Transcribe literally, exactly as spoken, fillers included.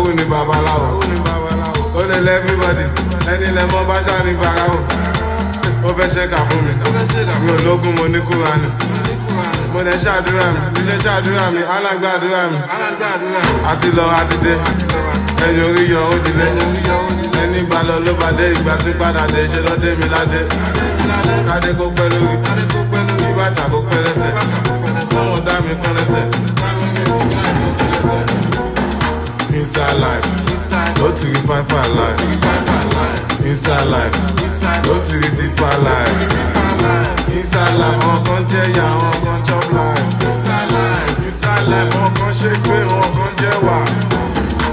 Awu ni babaláwo. Ó lè lẹ́ everybody. Ẹni lẹ mọ́ bá ṣáà ní bàráwò. Ó fẹ́ ṣe kà fún mi. Mi ò lógún mo ní Kúránì. Mo lè ṣàdúrà mi. Bí ṣe ṣàdúrà mi, alágbàdúrà mi. Àti lọ àti dé. Ẹyin orí yọ ó dilé. Ẹni gbà lọ ló bá dé. Ìgbà tí padà dé ṣe lọ́dé mi ládé. Kádé kó pẹ́ lórí. Kí bàtà kó pẹ́ lẹ́sẹ̀. Sọ́wọ́n dá mi kán lẹ́sẹ̀. Inside life, go to the fine fine life. Inside life, go to the deeper life. Inside life, on can tell ya, on can chop life. Inside life, on can shake me.